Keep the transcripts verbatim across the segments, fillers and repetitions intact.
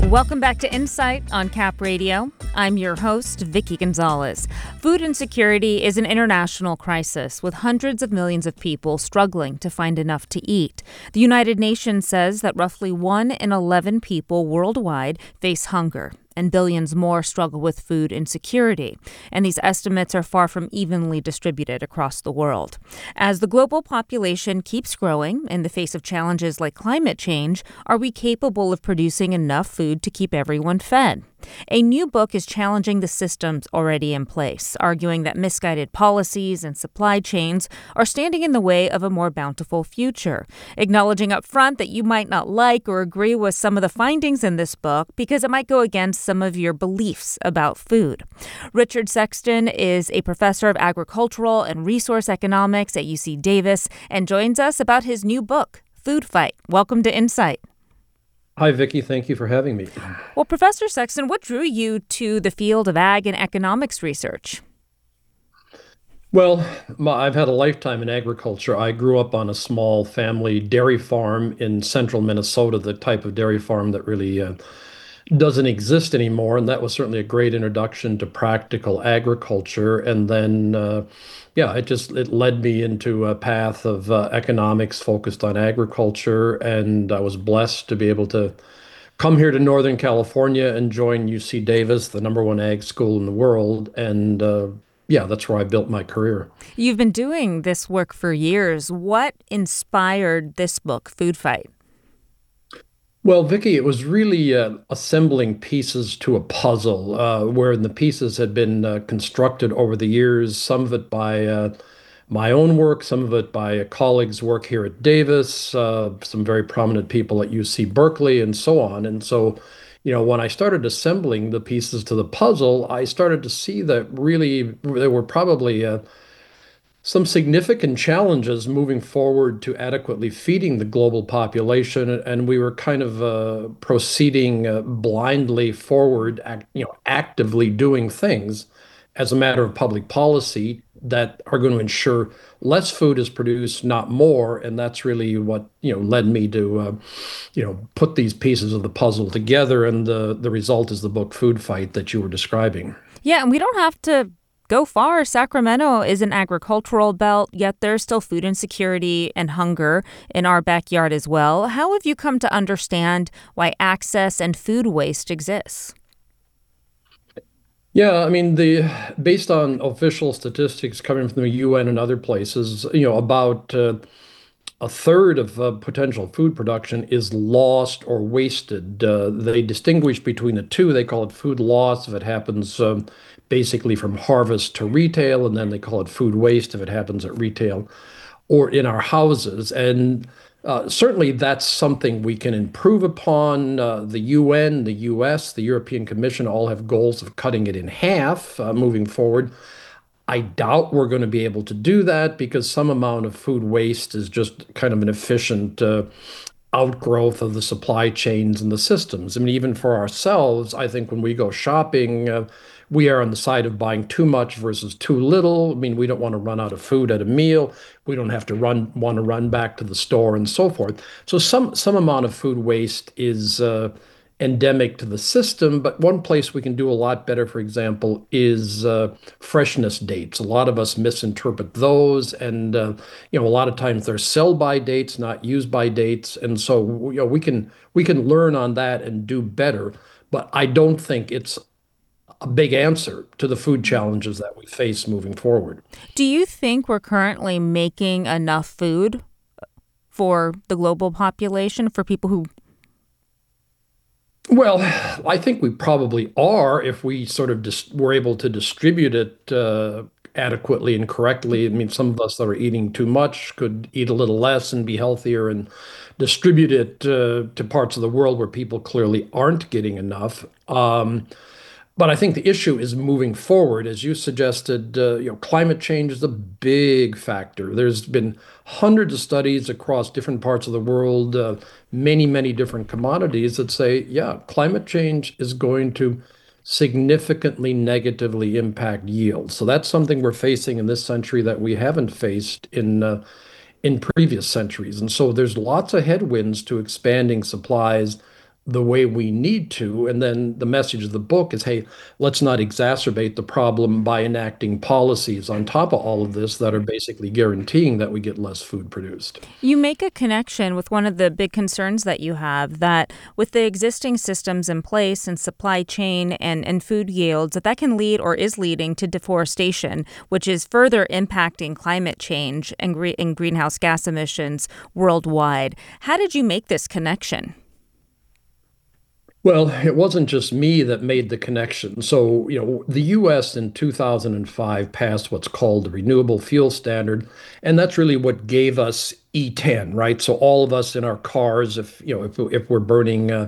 Welcome back to Insight on Cap Radio. I'm your host, Vicky Gonzalez. Food insecurity is an international crisis with hundreds of millions of people struggling to find enough to eat. The United Nations says that roughly one in eleven people worldwide face hunger, and billions more struggle with food insecurity. And these estimates are far from evenly distributed across the world. As the global population keeps growing in the face of challenges like climate change, are we capable of producing enough food to keep everyone fed? A new book is challenging the systems already in place, arguing that misguided policies and supply chains are standing in the way of a more bountiful future. Acknowledging up front that you might not like or agree with some of the findings in this book because it might go against some of your beliefs about food. Richard Sexton is a professor of agricultural and resource economics at U C Davis and joins us about his new book, Food Fight. Welcome to Insight. Hi, Vicki. Thank you for having me. Well, Professor Sexton, what drew you to the field of ag and economics research? Well, my, I've had a lifetime in agriculture. I grew up on a small family dairy farm in central Minnesota, the type of dairy farm that really uh, doesn't exist anymore. And that was certainly a great introduction to practical agriculture. And then, uh, yeah, it just it led me into a path of uh, economics focused on agriculture. And I was blessed to be able to come here to Northern California and join U C Davis, the number one ag school in the world. And uh, yeah, that's where I built my career. You've been doing this work for years. What inspired this book, Food Fight? Well, Vicky, it was really uh, assembling pieces to a puzzle, uh, where the pieces had been uh, constructed over the years, some of it by uh, my own work, some of it by a colleague's work here at Davis, uh, some very prominent people at U C Berkeley, and so on. And so, you know, when I started assembling the pieces to the puzzle, I started to see that really there were probably uh, some significant challenges moving forward to adequately feeding the global population, and we were kind of uh, proceeding uh, blindly forward, act, you know, actively doing things as a matter of public policy that are going to ensure less food is produced, not more. And that's really what, you know, led me to, uh, you know, put these pieces of the puzzle together. And the the result is the book Food Fight that you were describing. Yeah, and we don't have to go far. Sacramento is an agricultural belt, yet there's still food insecurity and hunger in our backyard as well. How have you come to understand why access and food waste exists? Yeah, I mean, the based on official statistics coming from the U N and other places, you know, about uh, a third of uh, potential food production is lost or wasted. Uh, they distinguish between the two. They call it food loss if it happens um, basically from harvest to retail, and then they call it food waste if it happens at retail or in our houses. And uh, certainly that's something we can improve upon. Uh, the U N, the U S, the European Commission all have goals of cutting it in half uh, moving forward. I doubt we're going to be able to do that because some amount of food waste is just kind of an efficient uh, outgrowth of the supply chains and the systems. I mean, even for ourselves, I think when we go shopping, uh, we are on the side of buying too much versus too little. I mean, we don't want to run out of food at a meal. We don't have to run want to run back to the store and so forth. So some some amount of food waste is uh, endemic to the system. But one place we can do a lot better, for example, is uh, freshness dates. A lot of us misinterpret those, and uh, you know, a lot of times they're sell-by dates, not use-by dates, and so you know we can we can learn on that and do better. But I don't think it's a big answer to the food challenges that we face moving forward. Do you think we're currently making enough food for the global population, for people who... Well, I think we probably are if we sort of dis were able to distribute it uh, adequately and correctly. I mean, some of us that are eating too much could eat a little less and be healthier and distribute it uh, to parts of the world where people clearly aren't getting enough. Um, But I think the issue is moving forward. As you suggested, uh, you know, climate change is a big factor. There's been hundreds of studies across different parts of the world, uh, many, many different commodities that say, yeah, climate change is going to significantly negatively impact yield. So that's something we're facing in this century that we haven't faced in uh, in previous centuries. And so there's lots of headwinds to expanding supplies the way we need to. And then the message of the book is, hey, let's not exacerbate the problem by enacting policies on top of all of this that are basically guaranteeing that we get less food produced. You make a connection with one of the big concerns that you have, that with the existing systems in place and supply chain and, and food yields, that that can lead or is leading to deforestation, which is further impacting climate change and, gre- and greenhouse gas emissions worldwide. How did you make this connection? Well, it wasn't just me that made the connection. So, you know, the U S in two thousand five passed what's called the Renewable Fuel Standard, and that's really what gave us E ten, right? So all of us in our cars, if, you know, if, if we're burning, uh,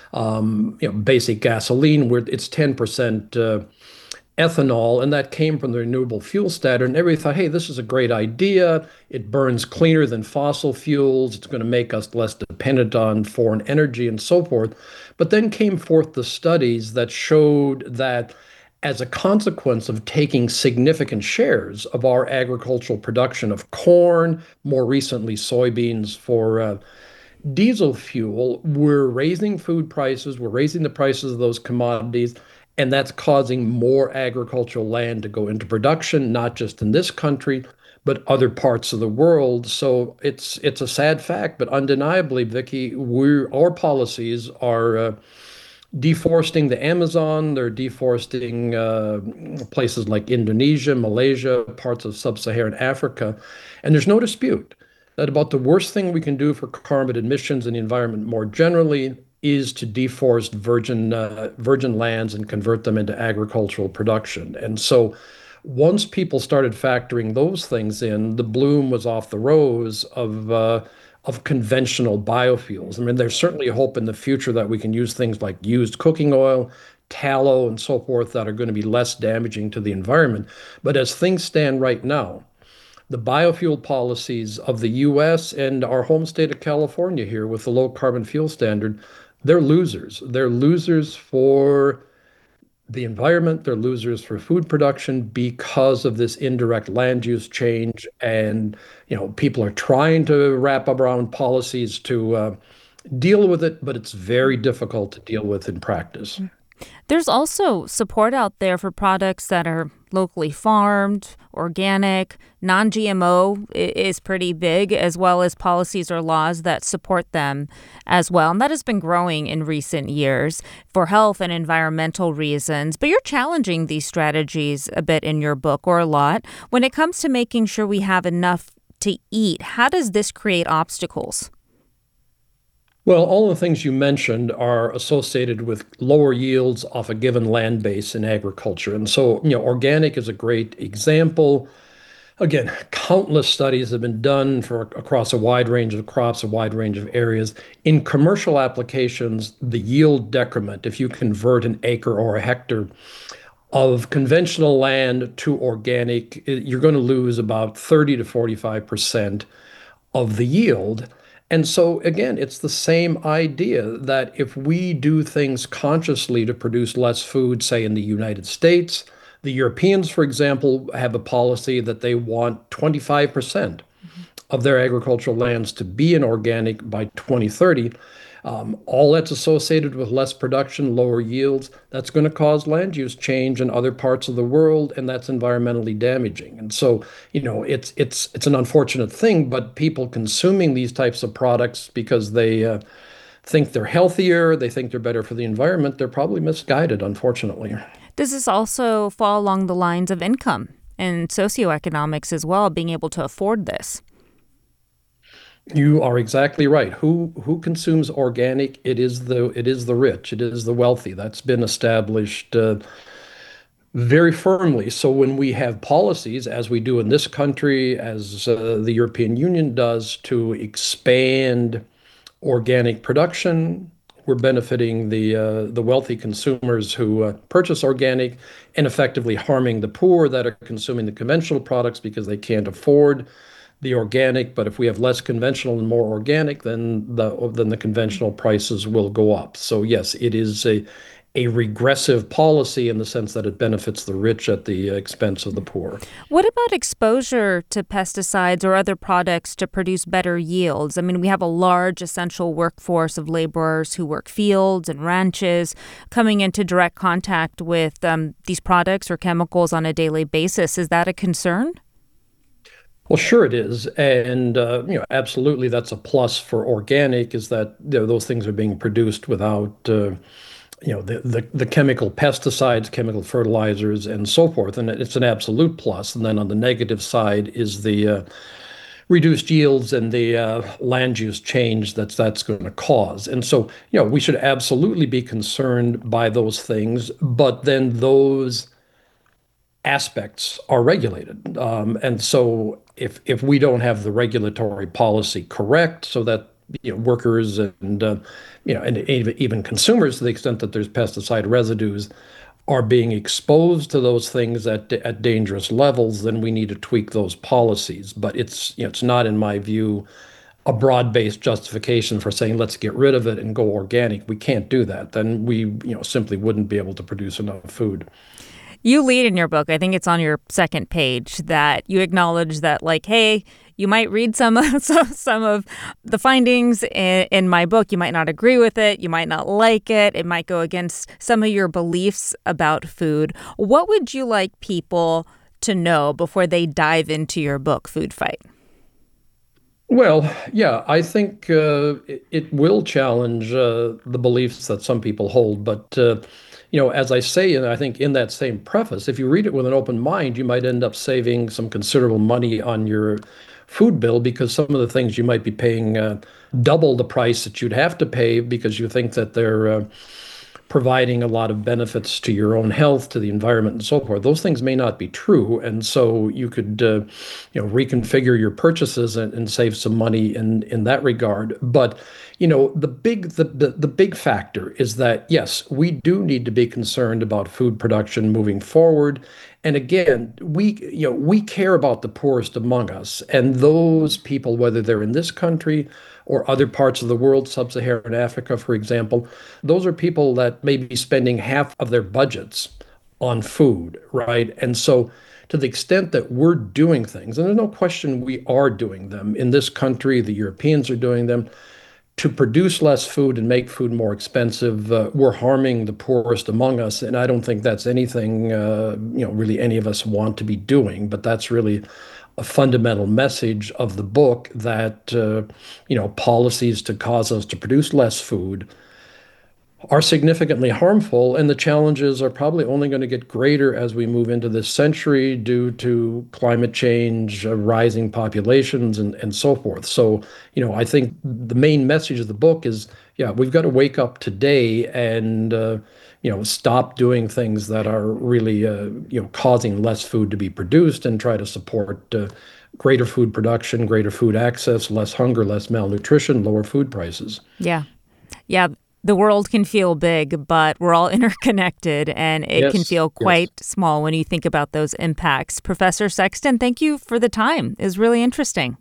um, you know, basic gasoline, we're, it's ten percent uh, ethanol, and that came from the renewable fuel standard. And everybody thought, hey, this is a great idea. It burns cleaner than fossil fuels. It's going to make us less dependent on foreign energy and so forth. But then came forth the studies that showed that as a consequence of taking significant shares of our agricultural production of corn, more recently soybeans for uh, diesel fuel, we're raising food prices, we're raising the prices of those commodities, and that's causing more agricultural land to go into production, not just in this country, but other parts of the world. So it's it's a sad fact, but undeniably, Vicky, we our policies are uh, deforesting the Amazon. They're deforesting uh, places like Indonesia, Malaysia, parts of sub-Saharan Africa. And there's no dispute that about the worst thing we can do for carbon emissions and the environment more generally is to deforest virgin uh, virgin lands and convert them into agricultural production. And so once people started factoring those things in, the bloom was off the rose of uh, of conventional biofuels. I mean, there's certainly hope in the future that we can use things like used cooking oil, tallow, and so forth that are going to be less damaging to the environment. But as things stand right now, the biofuel policies of the U S and our home state of California here with the low carbon fuel standard, they're losers. They're losers for the environment, they're losers for food production because of this indirect land use change. And, you know, people are trying to wrap up around policies to uh, deal with it, but it's very difficult to deal with in practice. There's also support out there for products that are locally farmed, organic, non G M O is pretty big, as well as policies or laws that support them as well. And that has been growing in recent years for health and environmental reasons. But you're challenging these strategies a bit in your book, or a lot. When it comes to making sure we have enough to eat, how does this create obstacles? Well, all the things you mentioned are associated with lower yields off a given land base in agriculture. And so, you know, organic is a great example. Again, countless studies have been done for across a wide range of crops, a wide range of areas. In commercial applications, the yield decrement, if you convert an acre or a hectare of conventional land to organic, you're going to lose about thirty to forty-five percent of the yield. And so, again, it's the same idea that if we do things consciously to produce less food, say in the United States, the Europeans, for example, have a policy that they want twenty-five percent of their agricultural lands to be in organic by twenty thirty. Um, all that's associated with less production, lower yields. That's going to cause land use change in other parts of the world, and that's environmentally damaging. And so, you know, it's it's it's an unfortunate thing, but people consuming these types of products because they uh, think they're healthier, they think they're better for the environment, they're probably misguided, unfortunately. Does this also fall along the lines of income and socioeconomics as well, being able to afford this? You are exactly right. Who who consumes organic? It is the it is the rich. It is the wealthy. That's been established uh, very firmly. So when we have policies, as we do in this country, as uh, the European Union does, to expand organic production, we're benefiting the uh, the wealthy consumers who uh, purchase organic, and effectively harming the poor that are consuming the conventional products because they can't afford the organic. But if we have less conventional and more organic, then the then the conventional prices will go up. So yes, it is a a regressive policy in the sense that it benefits the rich at the expense of the poor. What about exposure to pesticides or other products to produce better yields? I mean, we have a large essential workforce of laborers who work fields and ranches coming into direct contact with um, these products or chemicals on a daily basis. Is that a concern? Well, sure it is. And, uh, you know, absolutely that's a plus for organic is that, you know, those things are being produced without, uh, you know, the, the, the chemical pesticides, chemical fertilizers, and so forth. And it's an absolute plus. And then on the negative side is the uh, reduced yields and the uh, land use change that's that's going to cause. And so, you know, we should absolutely be concerned by those things. But then those aspects are regulated. Um, and so if if we don't have the regulatory policy correct so that you know workers and uh, you know and even, even consumers to the extent that there's pesticide residues are being exposed to those things at at dangerous levels, then we need to tweak those policies. But it's you know it's not, in my view, a broad-based justification for saying let's get rid of it and go organic. We can't do that. Then we you know simply wouldn't be able to produce enough food. You lead in your book, I think it's on your second page, that you acknowledge that, like, hey, you might read some of, some of the findings in, in my book. You might not agree with it. You might not like it. It might go against some of your beliefs about food. What would you like people to know before they dive into your book, Food Fight? Well, yeah, I think uh, it, it will challenge uh, the beliefs that some people hold. But, uh, you know, as I say, and I think in that same preface, if you read it with an open mind, you might end up saving some considerable money on your food bill because some of the things you might be paying uh, double the price that you'd have to pay because you think that they're uh, providing a lot of benefits to your own health, to the environment, and so forth. Those things may not be true, and so you could, uh, you know, reconfigure your purchases and, and save some money in in that regard. But you know, the big the, the the big factor is that yes, we do need to be concerned about food production moving forward. And again, we you know we care about the poorest among us, and those people, whether they're in this country or other parts of the world, sub-Saharan Africa, for example, those are people that may be spending half of their budgets on food, right? And so to the extent that we're doing things, and there's no question we are doing them in this country, the Europeans are doing them, to produce less food and make food more expensive, uh, we're harming the poorest among us. And I don't think that's anything, uh, you know, really any of us want to be doing, but that's really a fundamental message of the book that, uh, you know, policies to cause us to produce less food are significantly harmful, and the challenges are probably only going to get greater as we move into this century due to climate change, uh, rising populations, and, and so forth. So, you know, I think the main message of the book is, yeah, we've got to wake up today and, uh, you know, stop doing things that are really, uh, you know, causing less food to be produced and try to support uh, greater food production, greater food access, less hunger, less malnutrition, lower food prices. Yeah. Yeah. The world can feel big, but we're all interconnected, and it yes, can feel quite yes. small when you think about those impacts. Professor Sexton, thank you for the time. It was really interesting.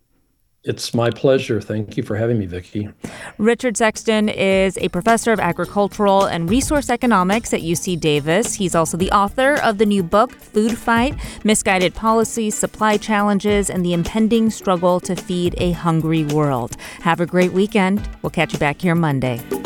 It's my pleasure. Thank you for having me, Vicki. Richard Sexton is a professor of agricultural and resource economics at U C Davis. He's also the author of the new book, Food Fight: Misguided Policies, Supply Challenges, and the Impending Struggle to Feed a Hungry World. Have a great weekend. We'll catch you back here Monday.